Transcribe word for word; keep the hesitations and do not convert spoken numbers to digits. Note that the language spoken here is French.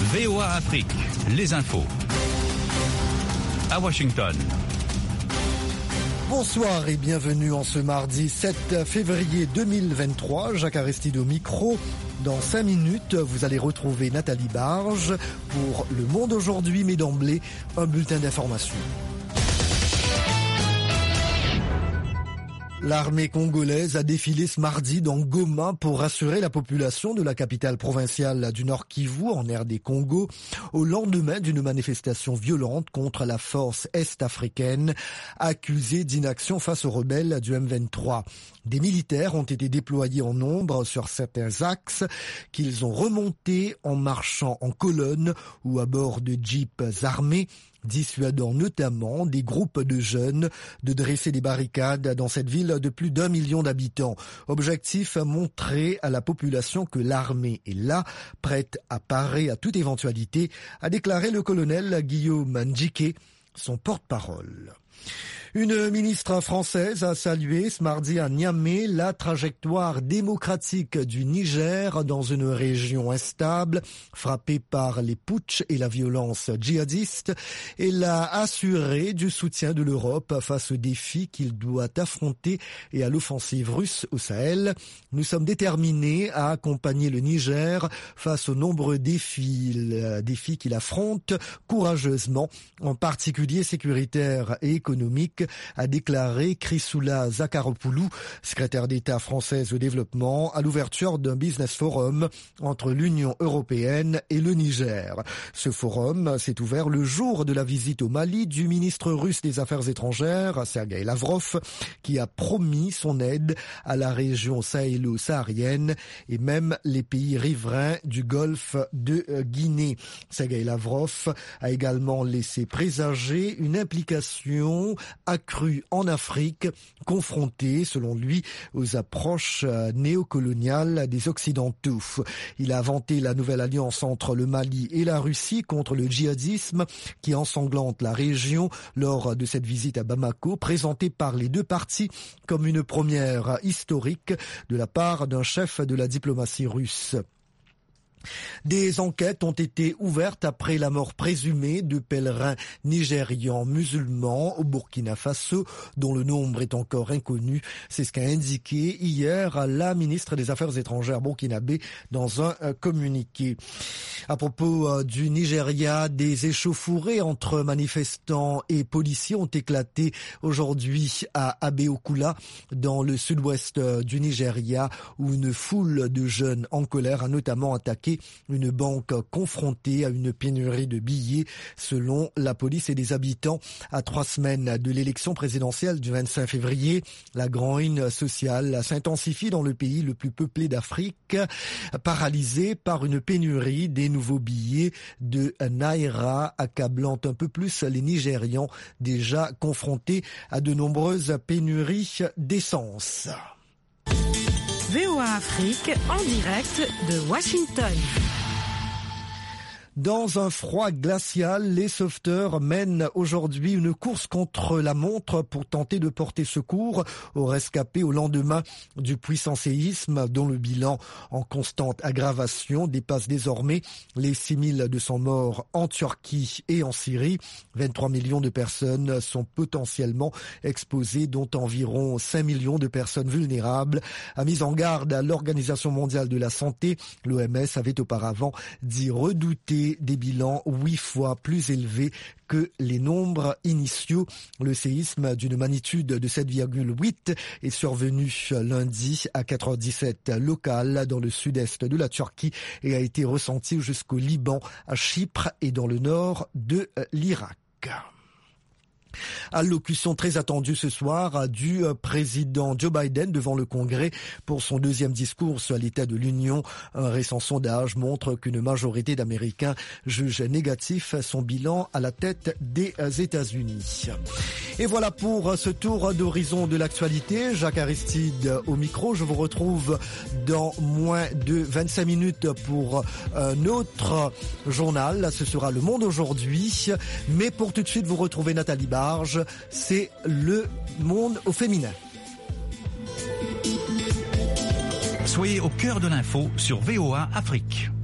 V O A Afrique, les infos. À Washington. Bonsoir et bienvenue en ce mardi sept février deux mille vingt-trois. Jacques Aristide au micro. Dans cinq minutes, vous allez retrouver Nathalie Barge pour Le Monde aujourd'hui, mais d'emblée, un bulletin d'information. L'armée congolaise a défilé ce mardi dans Goma pour rassurer la population de la capitale provinciale du Nord Kivu, en R D Congo, au lendemain d'une manifestation violente contre la force est-africaine accusée d'inaction face aux rebelles du M vingt-trois. Des militaires ont été déployés en nombre sur certains axes qu'ils ont remontés en marchant en colonne ou à bord de jeeps armés, dissuadant notamment des groupes de jeunes de dresser des barricades dans cette ville de plus d'un million d'habitants. Objectif, montrer à la population que l'armée est là, prête à parer à toute éventualité, a déclaré le colonel Guillaume Ndjike, son porte-parole. Une ministre française a salué ce mardi à Niamey la trajectoire démocratique du Niger dans une région instable, frappée par les putschs et la violence djihadiste. Elle a assuré du soutien de l'Europe face aux défis qu'il doit affronter et à l'offensive russe au Sahel. Nous sommes déterminés à accompagner le Niger face aux nombreux défis, défis qu'il affronte courageusement, en particulier sécuritaires et économiques, a déclaré Chrysoula Zakharopoulou, secrétaire d'État française au développement, à l'ouverture d'un business forum entre l'Union européenne et le Niger. Ce forum s'est ouvert le jour de la visite au Mali du ministre russe des Affaires étrangères, Sergueï Lavrov, qui a promis son aide à la région sahélo-saharienne et même les pays riverains du golfe de Guinée. Sergueï Lavrov a également laissé présager une implication accrue en Afrique, confrontée, selon lui, aux approches néocoloniales des Occidentaux. Il a vanté la nouvelle alliance entre le Mali et la Russie contre le djihadisme qui ensanglante la région lors de cette visite à Bamako, présentée par les deux parties comme une première historique de la part d'un chef de la diplomatie russe. Des enquêtes ont été ouvertes après la mort présumée de pèlerins nigérians musulmans au Burkina Faso, dont le nombre est encore inconnu. C'est ce qu'a indiqué hier la ministre des Affaires étrangères burkinabé dans un communiqué. À propos du Nigeria, des échauffourées entre manifestants et policiers ont éclaté aujourd'hui à Abeokuta, dans le sud-ouest du Nigeria, où une foule de jeunes en colère a notamment attaqué une banque confrontée à une pénurie de billets, selon la police et les habitants. À trois semaines de l'élection présidentielle du vingt-cinq février, la grogne sociale s'intensifie dans le pays le plus peuplé d'Afrique, paralysé par une pénurie des nouveaux billets de Naira, accablant un peu plus les Nigérians déjà confrontés à de nombreuses pénuries d'essence. V O A Afrique en direct de Washington. Dans un froid glacial, les sauveteurs mènent aujourd'hui une course contre la montre pour tenter de porter secours aux rescapés au lendemain du puissant séisme dont le bilan en constante aggravation dépasse désormais les six mille deux cents morts en Turquie et en Syrie. vingt-trois millions de personnes sont potentiellement exposées, dont environ cinq millions de personnes vulnérables, a mis en garde à l'Organisation mondiale de la santé. L'O M S avait auparavant dit redouter des bilans huit fois plus élevés que les nombres initiaux. Le séisme d'une magnitude de sept virgule huit est survenu lundi à quatre heures dix-sept locales dans le sud-est de la Turquie et a été ressenti jusqu'au Liban, à Chypre et dans le nord de l'Irak. Allocution très attendue ce soir du président Joe Biden devant le Congrès pour son deuxième discours sur l'état de l'Union. Un récent sondage montre qu'une majorité d'Américains jugent négatif son bilan à la tête des États-Unis. Et voilà pour ce tour d'horizon de l'actualité. Jacques Aristide au micro. Je vous retrouve dans moins de vingt-cinq minutes pour un autre journal. Ce sera Le Monde aujourd'hui. Mais pour tout de suite, vous retrouvez Nathalie Barge. C'est Le Monde au féminin. Soyez au cœur de l'info sur V O A Afrique.